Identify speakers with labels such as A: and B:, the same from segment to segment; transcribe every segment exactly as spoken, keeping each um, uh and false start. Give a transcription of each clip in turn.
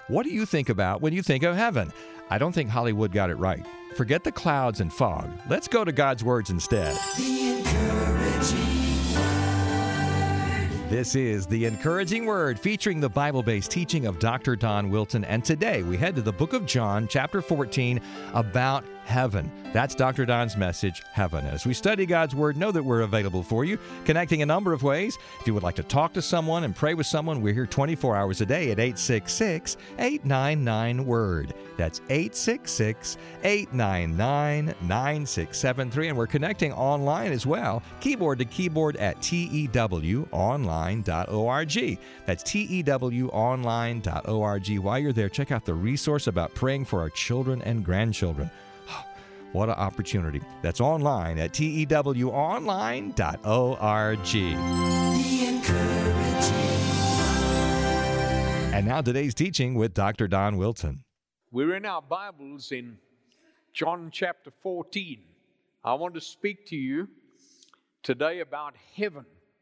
A: What do you think about when you think of heaven? I don't think Hollywood got it right. Forget the clouds and fog. Let's go to God's words instead.
B: The encouraging word.
A: This is The Encouraging Word, featuring the Bible-based teaching of Doctor Don Wilton. And today we head to the book of John, chapter fourteen, about heaven. That's Doctor Don's message, Heaven. As we study God's Word, know that we're available for you, connecting a number of ways. If you would like to talk to someone and pray with someone, we're here twenty-four hours a day at eight six six, eight nine nine, word. That's eight six six, eight nine nine, nine six seven three. And we're connecting online as well, keyboard to keyboard at T E W online dot org. That's T E W online dot org. While you're there, check out the resource about praying for our children and grandchildren. What an opportunity. That's online at T E W online dot org.
B: The encouraging.
A: And now today's teaching with Doctor Don Wilton.
C: We're in our Bibles in John chapter fourteen. I want to speak to you today about heaven.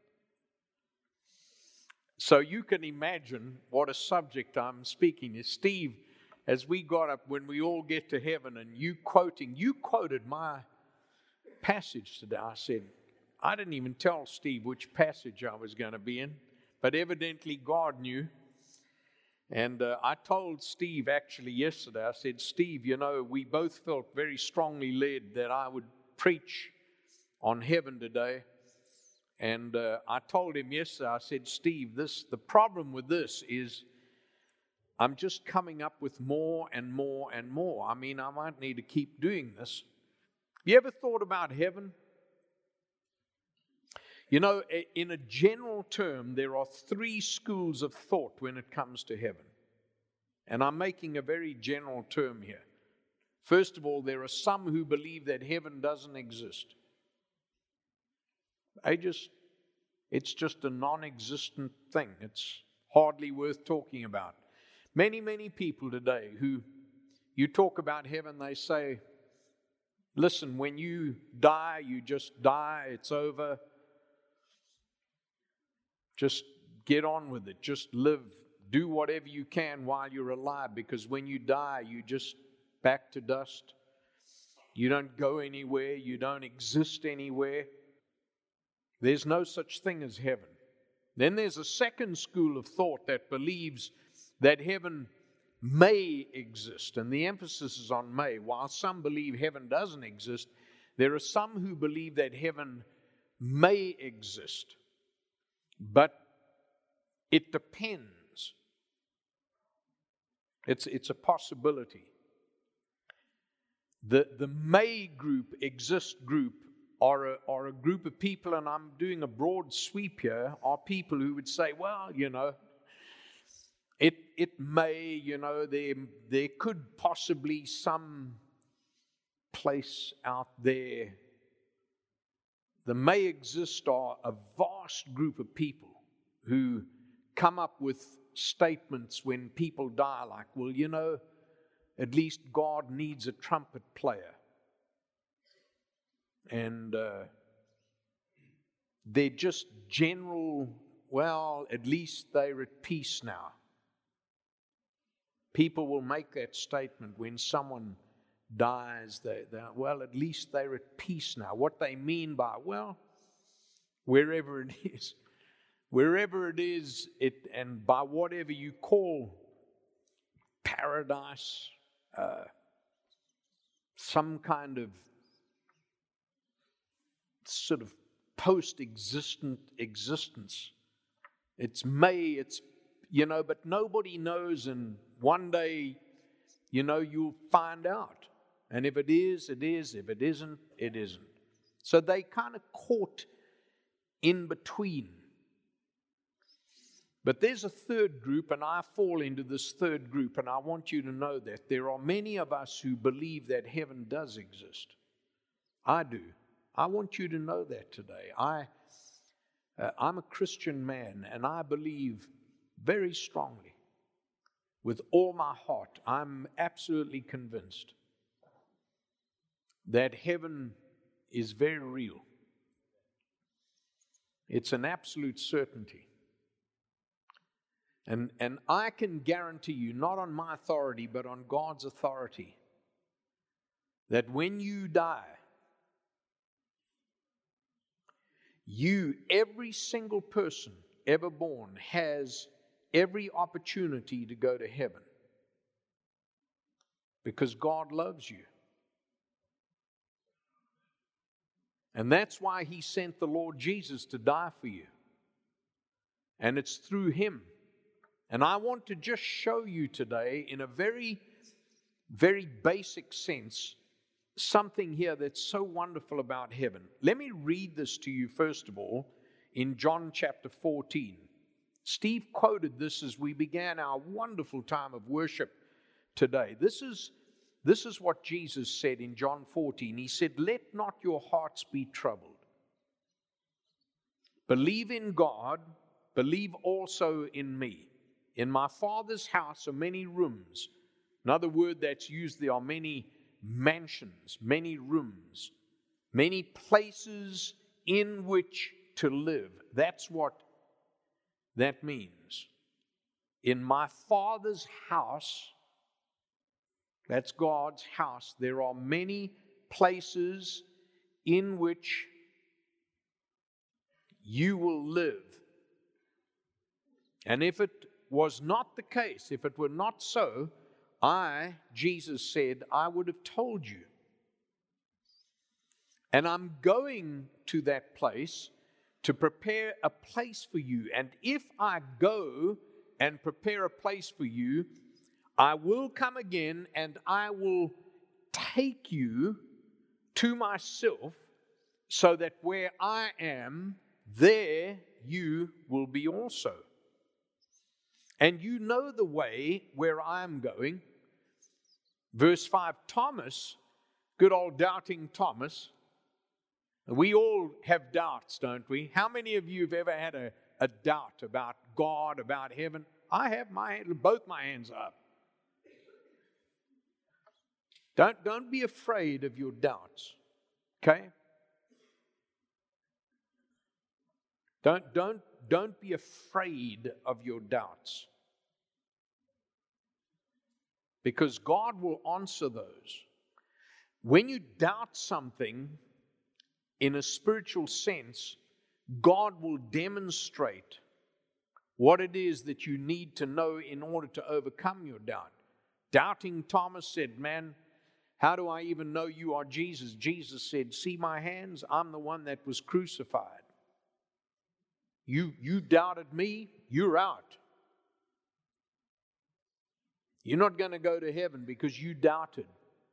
C: So you can imagine what a subject I'm speaking is. Steve, as we got up, when we all get to heaven, and you quoting, you quoted my passage today. I said, I didn't even tell Steve which passage I was going to be in, but evidently God knew. And uh, I told Steve actually yesterday, I said, Steve, you know, we both felt very strongly led that I would preach on heaven today. And uh, I told him yesterday, I said, Steve, this the problem with this is I'm just coming up with more and more and more. I mean, I might need to keep doing this. You ever thought about heaven? You know, in a general term, there are three schools of thought when it comes to heaven. And I'm making a very general term here. First of all, there are some who believe that heaven doesn't exist. I just, it's just a non-existent thing. It's hardly worth talking about. Many, many people today who you talk about heaven, they say, listen, when you die, you just die, it's over. Just get on with it. Just live. Do whatever you can while you're alive, because when you die, you just back to dust. You don't go anywhere. You don't exist anywhere. There's no such thing as heaven. Then there's a second school of thought that believes that heaven may exist, and the emphasis is on may. While some believe heaven doesn't exist, there are some who believe that heaven may exist, but it depends. It's, it's a possibility. The, the may group, exist group, are a, are a group of people, and I'm doing a broad sweep here, are people who would say, well, you know, It it may, you know, there, there could possibly some place out there. There may exist are a vast group of people who come up with statements when people die like, well, you know, at least God needs a trumpet player. And uh, they're just general, well, at least they're at peace now. People will make that statement when someone dies. They, they, well, at least they're at peace now. What they mean by, well, wherever it is, wherever it is, it and by whatever you call paradise, uh, some kind of sort of post-existent existence. It's may, it's, you know, but nobody knows, and one day, you know, you'll find out. And if it is, it is. If it isn't, it isn't. So they kind of caught in between. But there's a third group, and I fall into this third group, and I want you to know that there are many of us who believe that heaven does exist. I do. I want you to know that today. I, uh, I'm a Christian man, and I believe very strongly, with all my heart, I'm absolutely convinced that heaven is very real. It's an absolute certainty. And, and I can guarantee you, not on my authority, but on God's authority, that when you die, you, every single person ever born, has every opportunity to go to heaven. Because God loves you. And that's why He sent the Lord Jesus to die for you. And it's through Him. And I want to just show you today, in a very, very basic sense, something here that's so wonderful about heaven. Let me read this to you first of all in John chapter fourteen. Steve quoted this as we began our wonderful time of worship today. This is, this is what Jesus said in John fourteen. He said, "Let not your hearts be troubled. Believe in God, believe also in me. In my Father's house are many rooms." Another word that's used there are many mansions, many rooms, many places in which to live. That's what that means. In my Father's house, that's God's house, there are many places in which you will live. And if it was not the case, if it were not so, I, Jesus said, I would have told you. And I'm going to that place to prepare a place for you. And if I go and prepare a place for you, I will come again and I will take you to myself, so that where I am, there you will be also. And you know the way where I am going. Verse five, Thomas, good old doubting Thomas. We all have doubts, don't we? How many of you have ever had a, a doubt about God, about heaven? I have my both my hands up. Don't, don't be afraid of your doubts, okay? Don't, don't, don't be afraid of your doubts. Because God will answer those. When you doubt something, in a spiritual sense, God will demonstrate what it is that you need to know in order to overcome your doubt. Doubting Thomas said, "Man, how do I even know you are Jesus?" Jesus said, "See my hands? I'm the one that was crucified. You, you doubted me, you're out. You're not going to go to heaven because you doubted."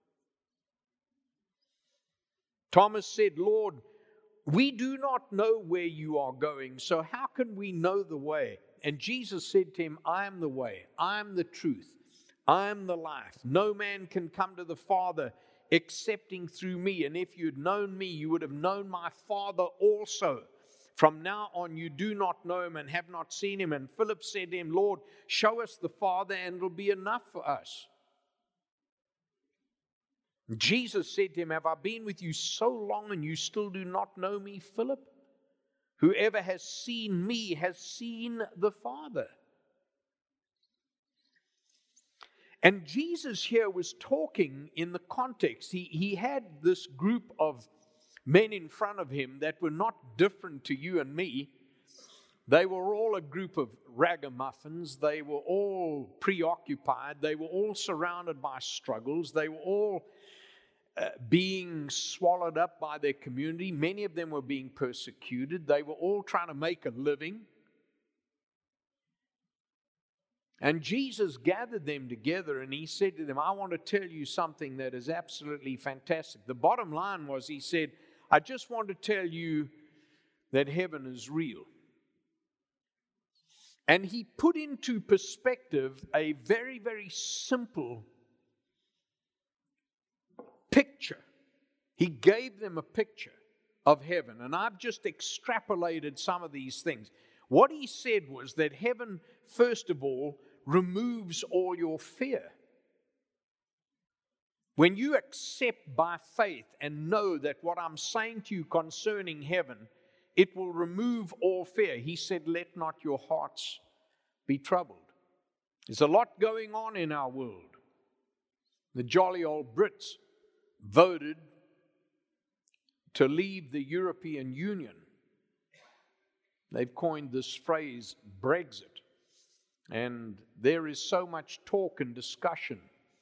C: Thomas said, "Lord, we do not know where you are going, so how can we know the way?" And Jesus said to him, "I am the way, I am the truth, I am the life. No man can come to the Father excepting through me. And if you'd known me, you would have known my Father also. From now on, you do not know him and have not seen him." And Philip said to him, "Lord, show us the Father, and it'll be enough for us." Jesus said to him, "Have I been with you so long, and you still do not know me, Philip? Whoever has seen me has seen the Father." And Jesus here was talking in the context. He, he had this group of men in front of him that were not different to you and me. They were all a group of ragamuffins. They were all preoccupied. They were all surrounded by struggles. They were all uh, being swallowed up by their community. Many of them were being persecuted. They were all trying to make a living. And Jesus gathered them together and he said to them, "I want to tell you something that is absolutely fantastic." The bottom line was, he said, "I just want to tell you that heaven is real." And he put into perspective a very, very simple picture. He gave them a picture of heaven. And I've just extrapolated some of these things. What he said was that heaven, first of all, removes all your fear. When you accept by faith and know that what I'm saying to you concerning heaven, it will remove all fear. He said, "Let not your hearts be troubled. There's a lot going on in our world. The jolly old Brits voted to leave the European Union. They've coined this phrase, Brexit. And there is so much talk and discussion.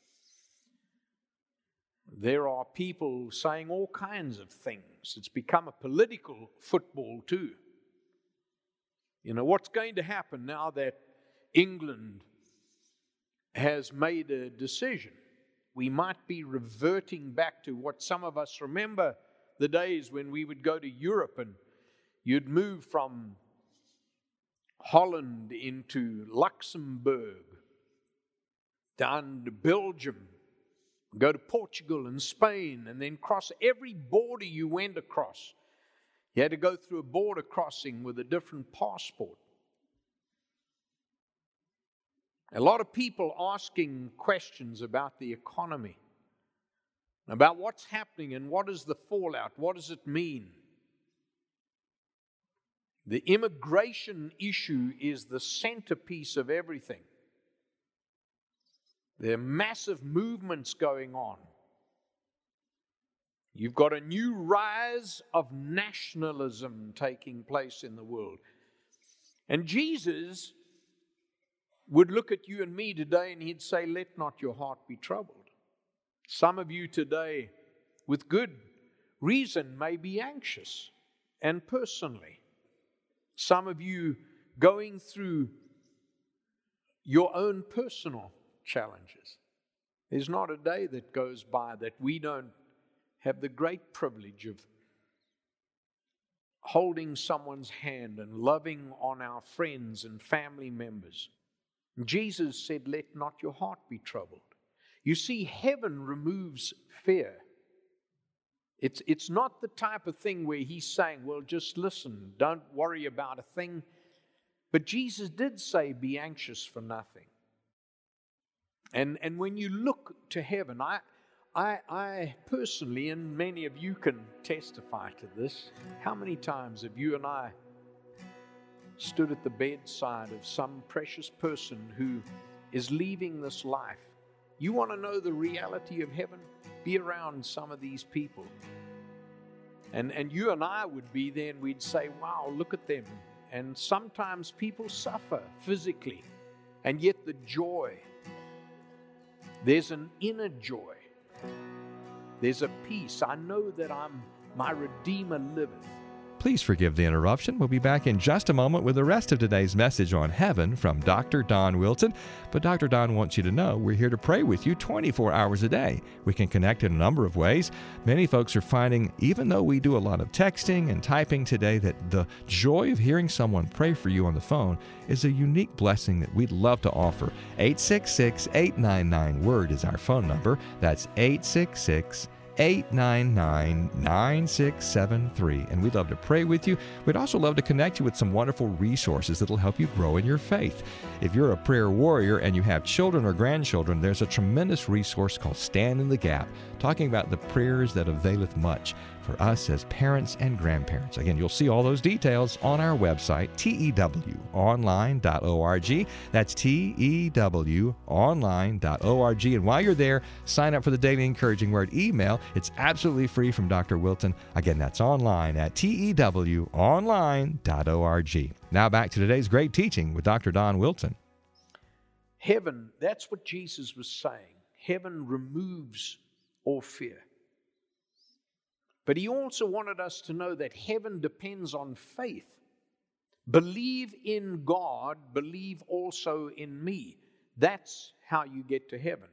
C: There are people saying all kinds of things. It's become a political football too. You know, what's going to happen now that England has made a decision? We might be reverting back to what some of us remember, the days when we would go to Europe and you'd move from Holland into Luxembourg, down to Belgium, go to Portugal and Spain, and then cross every border you went across. You had to go through a border crossing with a different passport. A lot of people asking questions about the economy, about what's happening and what is the fallout, what does it mean? The immigration issue is the centerpiece of everything. There are massive movements going on. You've got a new rise of nationalism taking place in the world. And Jesus would look at you and me today and he'd say, let not your heart be troubled. Some of you today, with good reason, may be anxious, and personally. Some of you going through your own personal challenges. There's not a day that goes by that we don't have the great privilege of holding someone's hand and loving on our friends and family members. Jesus said, let not your heart be troubled. You see, heaven removes fear. It's, it's not the type of thing where he's saying, well, just listen, don't worry about a thing. But Jesus did say, be anxious for nothing. And, and when you look to heaven, I, I, I personally, and many of you can testify to this, how many times have you and I stood at the bedside of some precious person who is leaving this life? You want to know the reality of heaven? Be around some of these people. And, and you and I would be there and we'd say, wow, look at them. And sometimes people suffer physically, and yet the joy, there's an inner joy. There's a peace. I know that I'm, my Redeemer liveth.
A: Please forgive the interruption. We'll be back in just a moment with the rest of today's message on heaven from Doctor Don Wilson. But Doctor Don wants you to know we're here to pray with you twenty-four hours a day. We can connect in a number of ways. Many folks are finding, even though we do a lot of texting and typing today, that the joy of hearing someone pray for you on the phone is a unique blessing that we'd love to offer. eight six six, eight nine nine, WORD is our phone number. That's eight six six, eight nine nine, nine six seven three. And we'd love to pray with you. We'd also love to connect you with some wonderful resources that'll help you grow in your faith. If you're a prayer warrior and you have children or grandchildren, there's a tremendous resource called Stand in the Gap, talking about the prayers that availeth much for us as parents and grandparents. Again, you'll see all those details on our website, T E W online dot org. That's T E W online dot org. And while you're there, sign up for the Daily Encouraging Word email. It's absolutely free from Doctor Wilson. Again, that's online at T E W online dot org. Now back to today's great teaching with Doctor Don Wilson.
C: Heaven, that's what Jesus was saying. Heaven removes all fear. But he also wanted us to know that heaven depends on faith. Believe in God, believe also in me. That's how you get to heaven.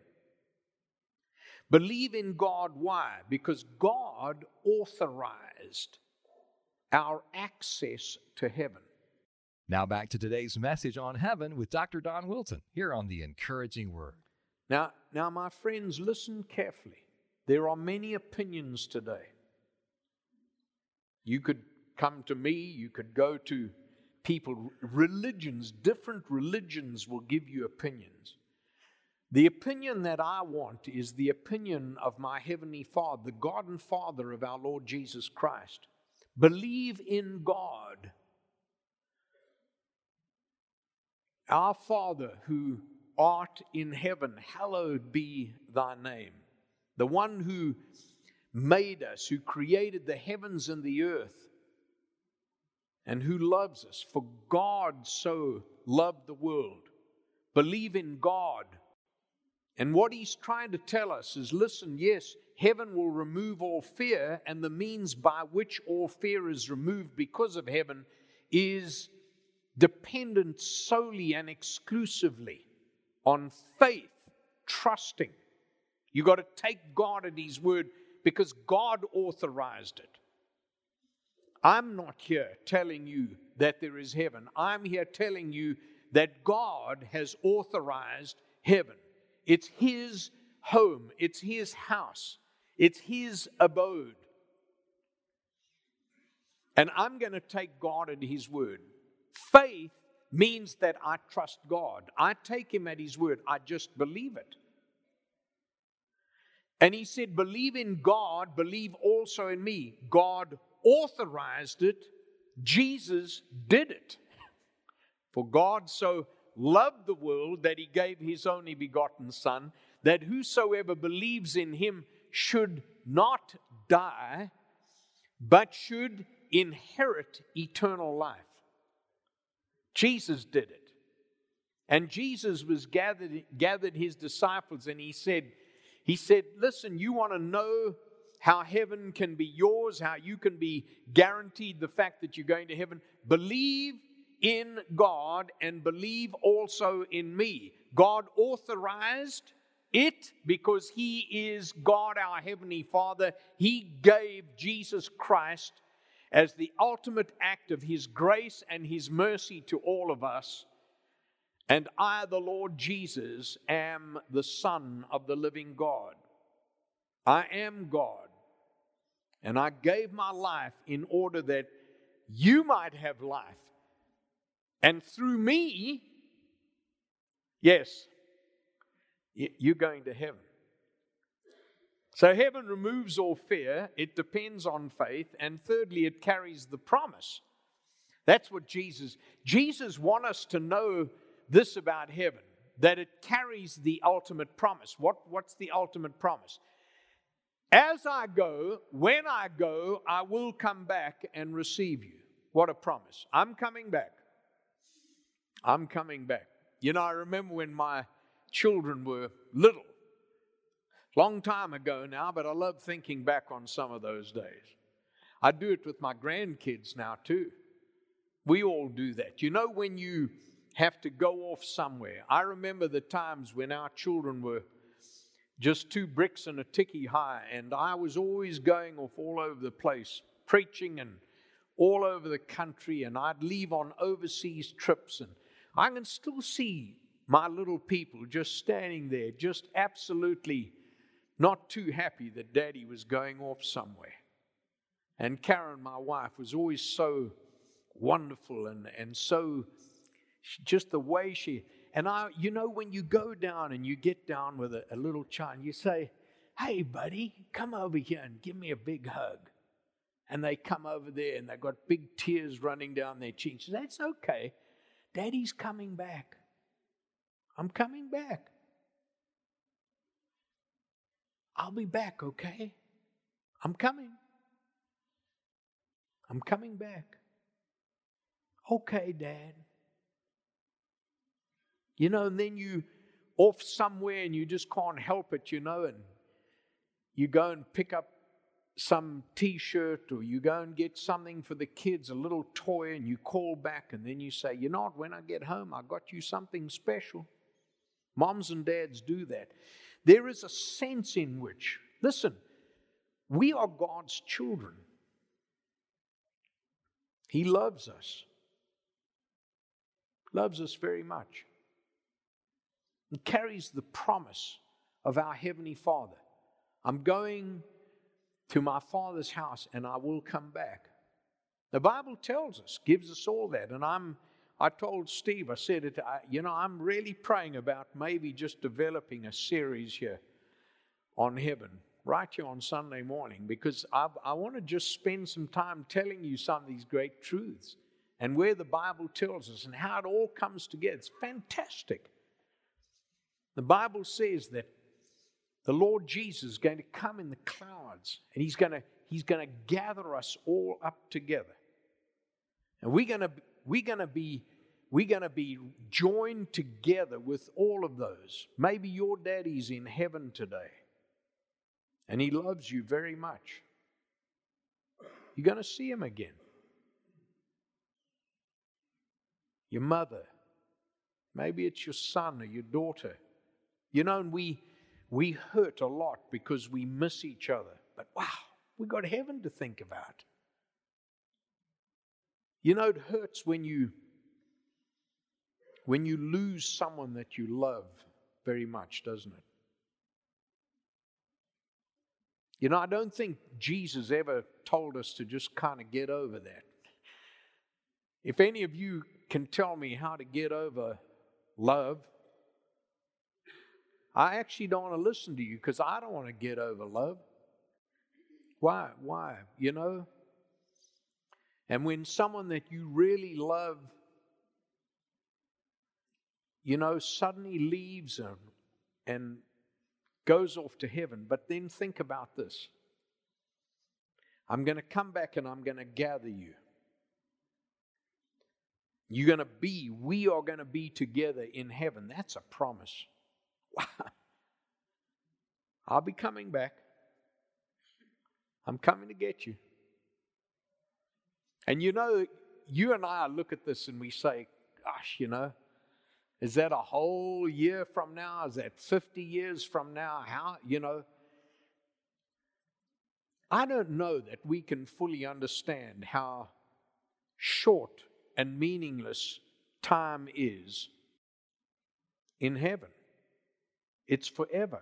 C: Believe in God, why? Because God authorized our access to heaven.
A: Now back to today's message on heaven with Doctor Don Wilson here on the Encouraging Word.
C: Now, now, my friends, listen carefully. There are many opinions today. You could come to me, you could go to people, religions, different religions will give you opinions. The opinion that I want is the opinion of my Heavenly Father, the God and Father of our Lord Jesus Christ. Believe in God. Our Father who art in heaven, hallowed be thy name. The one who made us, who created the heavens and the earth, and who loves us. For God so loved the world. Believe in God. And what he's trying to tell us is, listen, yes, heaven will remove all fear, and the means by which all fear is removed because of heaven is dependent solely and exclusively on faith, trusting. You got to take God at his word because God authorized it. I'm not here telling you that there is heaven. I'm here telling you that God has authorized heaven. It's his home. It's his house. It's his abode. And I'm going to take God at his word. Faith means that I trust God. I take him at his word. I just believe it. And he said, believe in God, believe also in me. God authorized it. Jesus did it. For God so loved the world that he gave his only begotten Son, that whosoever believes in him should not die, but should inherit eternal life. Jesus did it. And Jesus was gathered, gathered his disciples, and he said, he said, listen, you want to know how heaven can be yours, how you can be guaranteed the fact that you're going to heaven? Believe in God and believe also in me. God authorized it because he is God, our Heavenly Father. He gave Jesus Christ as the ultimate act of his grace and his mercy to all of us. And I, the Lord Jesus, am the Son of the living God. I am God. And I gave my life in order that you might have life. And through me, yes, you're going to heaven. So heaven removes all fear. It depends on faith. And thirdly, it carries the promise. That's what Jesus, Jesus wants us to know this about heaven, that it carries the ultimate promise. What, what's the ultimate promise? As I go, when I go, I will come back and receive you. What a promise. I'm coming back. I'm coming back. You know, I remember when my children were little. Long time ago now, but I love thinking back on some of those days. I do it with my grandkids now too. We all do that. You know, when you have to go off somewhere. I remember the times when our children were just two bricks and a ticky high, and I was always going off all over the place, preaching and all over the country, and I'd leave on overseas trips, and I can still see my little people just standing there, just absolutely not too happy that Daddy was going off somewhere. And Karen, my wife, was always so wonderful and, and so just the way she, and I, you know, when you go down and you get down with a, a little child, you say, hey, buddy, come over here and give me a big hug. And they come over there and they've got big tears running down their cheeks. That's okay. Daddy's coming back. I'm coming back. I'll be back, okay? I'm coming. I'm coming back. Okay, Dad. You know, and then you off somewhere and you just can't help it, you know, and you go and pick up some t-shirt or you go and get something for the kids, a little toy, and you call back and then you say, you know what, when I get home, I got you something special. Moms and dads do that. There is a sense in which, listen, we are God's children. He loves us. Loves us very much. It carries the promise of our Heavenly Father. I'm going to my Father's house and I will come back. The Bible tells us, gives us all that. And I'm, I told Steve, I said, it, I, you know, I'm really praying about maybe just developing a series here on heaven, right here on Sunday morning, because I, I want to just spend some time telling you some of these great truths and where the Bible tells us and how it all comes together. It's fantastic. The Bible says that the Lord Jesus is going to come in the clouds, and He's going to, He's going to gather us all up together. And we're going to, we're going to be, we're going to be joined together with all of those. Maybe your daddy's in heaven today, and he loves you very much. You're going to see him again. Your mother, maybe it's your son or your daughter. You know, and we we hurt a lot because we miss each other. But wow, we've got heaven to think about. You know, it hurts when you when you lose someone that you love very much, doesn't it? You know, I don't think Jesus ever told us to just kind of get over that. If any of you can tell me how to get over love, I actually don't want to listen to you because I don't want to get over love. Why? Why? You know? And when someone that you really love, you know, suddenly leaves and, and goes off to heaven. But then think about this. I'm going to come back and I'm going to gather you. You're going to be, we are going to be together in heaven. That's a promise. Wow. I'll be coming back. I'm coming to get you. And you know, you and I look at this and we say, gosh, you know, is that a whole year from now? Is that fifty years from now? How, you know? I don't know that we can fully understand how short and meaningless time is in heaven. It's forever.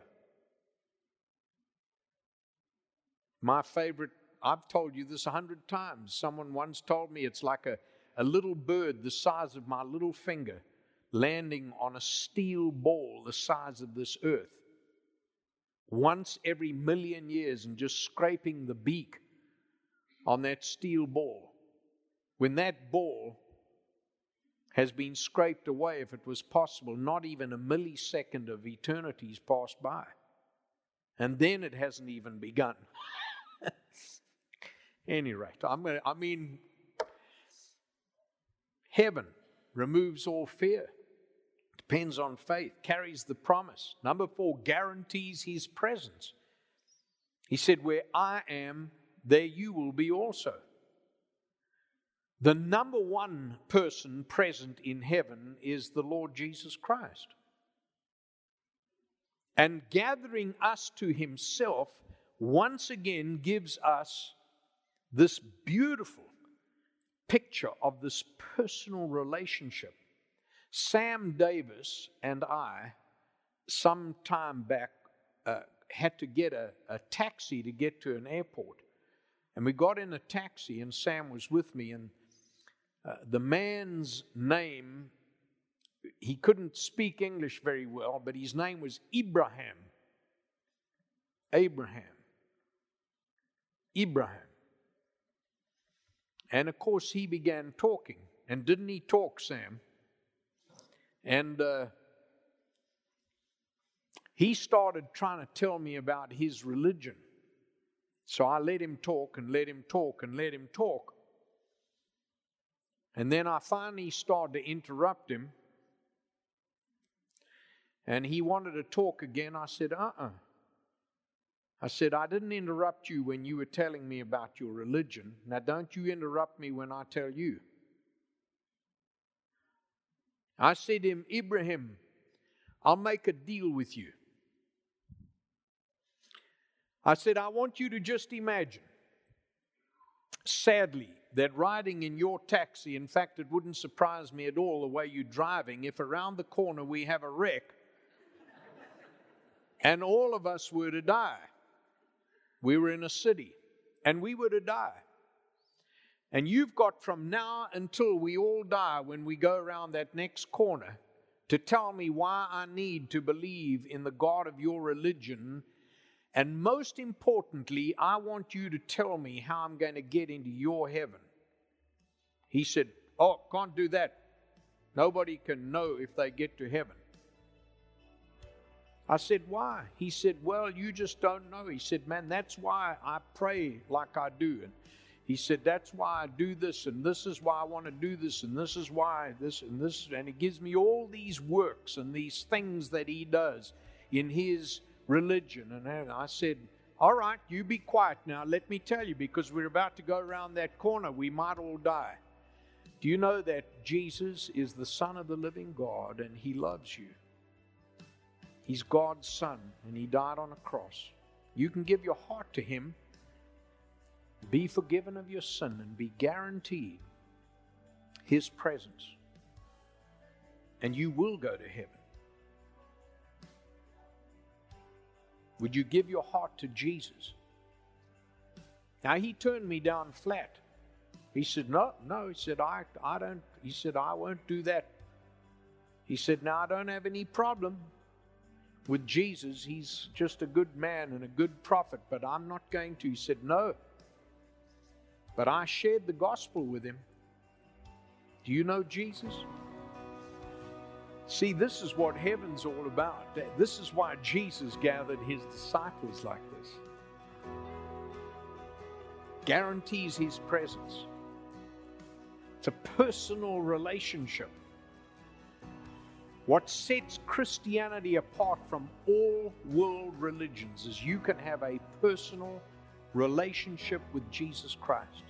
C: My favorite, I've told you this a hundred times. Someone once told me it's like a, a little bird the size of my little finger landing on a steel ball the size of this earth once every million years and just scraping the beak on that steel ball. When that ball has been scraped away, if it was possible, not even a millisecond of eternity's passed by. And then it hasn't even begun. Any rate, I'm gonna, I mean, heaven removes all fear. Depends on faith, carries the promise. Number four, guarantees His presence. He said, where I am, there you will be also. The number one person present in heaven is the Lord Jesus Christ. And gathering us to Himself once again gives us this beautiful picture of this personal relationship. Sam Davis and I, some time back, uh, had to get a, a taxi to get to an airport. And we got in a taxi, and Sam was with me, and uh, the man's name, he couldn't speak English very well, but his name was Ibrahim. Abraham. Ibrahim. And of course, he began talking. And didn't he talk, Sam? And uh, he started trying to tell me about his religion. So I let him talk and let him talk and let him talk. And then I finally started to interrupt him. And he wanted to talk again. I said, uh-uh. I said, I didn't interrupt you when you were telling me about your religion. Now don't you interrupt me when I tell you. I said to him, Ibrahim, I'll make a deal with you. I said, I want you to just imagine, sadly, that riding in your taxi, in fact, it wouldn't surprise me at all the way you're driving, if around the corner we have a wreck and all of us were to die. We were in a city and we were to die. And you've got from now until we all die, when we go around that next corner, to tell me why I need to believe in the God of your religion. And most importantly, I want you to tell me how I'm going to get into your heaven. He said, oh, can't do that. Nobody can know if they get to heaven. I said, why? He said, well, you just don't know. He said, man, that's why I pray like I do. And he said, that's why I do this, and this is why I want to do this, and this is why this and this. And he gives me all these works and these things that he does in his religion. And I said, all right, you be quiet now. Let me tell you, because we're about to go around that corner. We might all die. Do you know that Jesus is the Son of the living God, and he loves you? He's God's Son, and he died on a cross. You can give your heart to him, be forgiven of your sin, and be guaranteed his presence. And you will go to heaven. Would you give your heart to Jesus? Now, he turned me down flat. He said, no, no. He said, I, I don't, he said, I won't do that. He said, now, I don't have any problem with Jesus. He's just a good man and a good prophet, but I'm not going to. He said, no. But I shared the gospel with him. Do you know Jesus? See, this is what heaven's all about. This is why Jesus gathered his disciples like this. Guarantees his presence. It's a personal relationship. What sets Christianity apart from all world religions is you can have a personal relationship with Jesus Christ.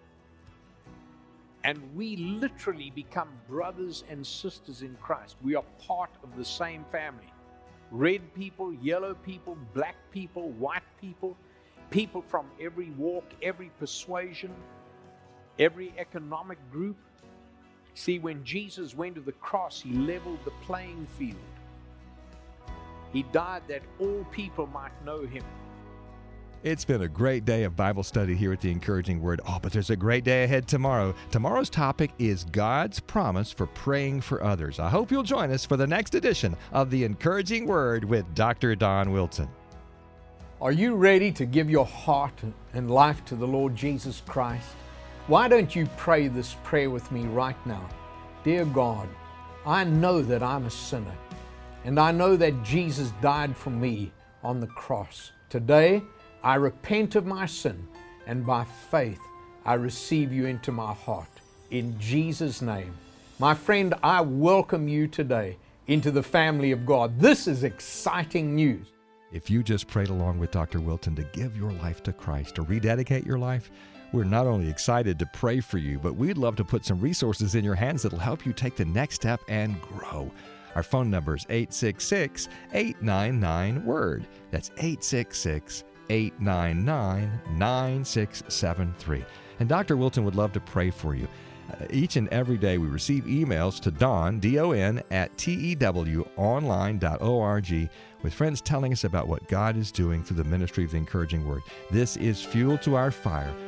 C: And we literally become brothers and sisters in Christ. We are part of the same family. Red people, yellow people, black people, white people, people from every walk, every persuasion, every economic group. See, when Jesus went to the cross, he leveled the playing field. He died that all people might know him.
A: It's been a great day of Bible study here at The Encouraging Word. Oh, but there's a great day ahead tomorrow. Tomorrow's topic is God's promise for praying for others. I hope you'll join us for the next edition of The Encouraging Word with Doctor Don Wilton.
C: Are you ready to give your heart and life to the Lord Jesus Christ? Why don't you pray this prayer with me right now? Dear God, I know that I'm a sinner, and I know that Jesus died for me on the cross. Today, I repent of my sin, and by faith, I receive you into my heart. In Jesus' name. My friend, I welcome you today into the family of God. This is exciting news.
A: If you just prayed along with Doctor Wilton to give your life to Christ, to rededicate your life, we're not only excited to pray for you, but we'd love to put some resources in your hands that'll help you take the next step and grow. Our phone number is eight six six, eight nine nine, WORD. That's eight six six, eight nine nine, nine six seven three. And Doctor Wilton would love to pray for you. Uh, each and every day we receive emails to Don, D O N, at T E W online dot org with friends telling us about what God is doing through the ministry of the Encouraging Word. This is fuel to our fire